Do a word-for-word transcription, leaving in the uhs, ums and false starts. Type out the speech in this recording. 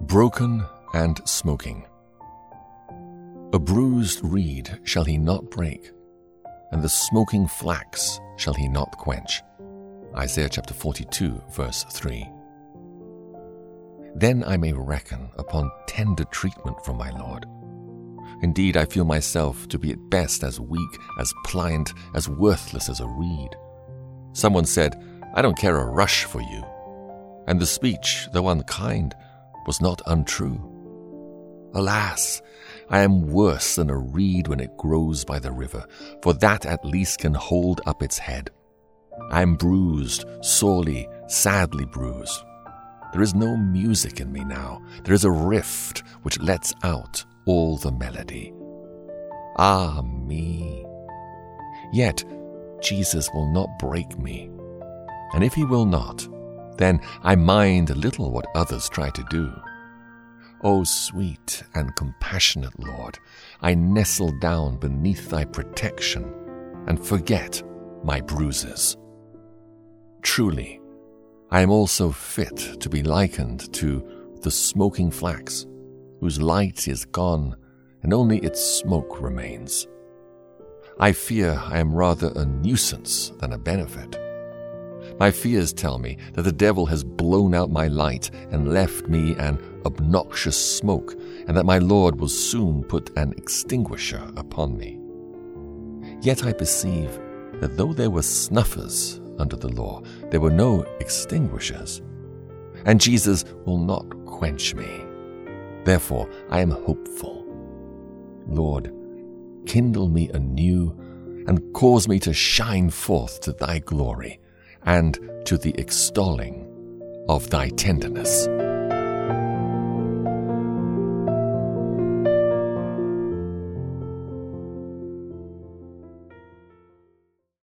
Broken and smoking. A bruised reed shall he not break, and the smoking flax shall he not quench. Isaiah chapter forty-two, verse three. Then I may reckon upon tender treatment from my Lord. Indeed, I feel myself to be at best as weak, as pliant, as worthless as a reed. Someone said, "I don't care a rush for you." And the speech, though unkind, was not untrue. Alas, I am worse than a reed when it grows by the river, for that at least can hold up its head. I am bruised, sorely, sadly bruised. There is no music in me now. There is a rift which lets out all the melody. Ah, me! Yet Jesus will not break me. And if he will not, then I mind little what others try to do. O sweet and compassionate Lord, I nestle down beneath thy protection and forget my bruises. Truly, I am also fit to be likened to the smoking flax, whose light is gone and only its smoke remains. I fear I am rather a nuisance than a benefit. My fears tell me that the devil has blown out my light and left me an obnoxious smoke, and that my Lord will soon put an extinguisher upon me. Yet I perceive that though there were snuffers under the law, there were no extinguishers, and Jesus will not quench me. Therefore I am hopeful. Lord, kindle me anew and cause me to shine forth to thy glory and to the extolling of thy tenderness.